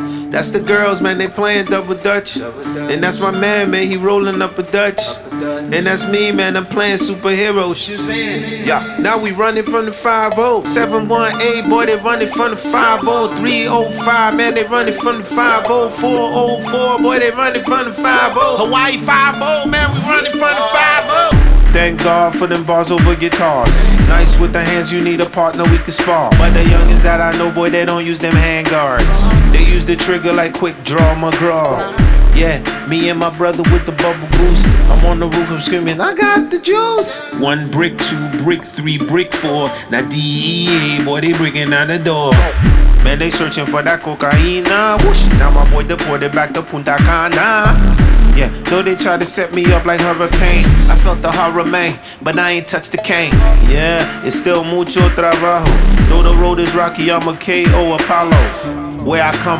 That's the girls, man, they playing double dutch. And that's my man, he rolling up a Dutch. And that's me, man, I'm playing superhero. Shazam. Yeah, now we running from the 5-0. 718, boy, they running from the 5-0. 305, man, they running from the 5-0. 404, boy, they running from the 5-0. Hawaii 5-0, man, we running from the 5-0. Thank God for them bars over guitars. Nice with the hands, you need a partner we can spar. But the youngins that I know, boy, they don't use them hand guards. They use the trigger like Quick Draw McGraw. Yeah, me and my brother with the bubble goose. I'm on the roof, I'm screaming, I got the juice. 1 brick, 2 brick, 3 brick, 4. Now DEA, boy, they breaking down the door. Man, they searching for that cocaina. Whoosh, now my boy deported back to Punta Cana. Yeah, though they tried to set me up like hurricane, I felt the horror, man, but I ain't touched the cane. Yeah, it's still mucho trabajo. Though the road is rocky, I'm a KO Apollo. Where I come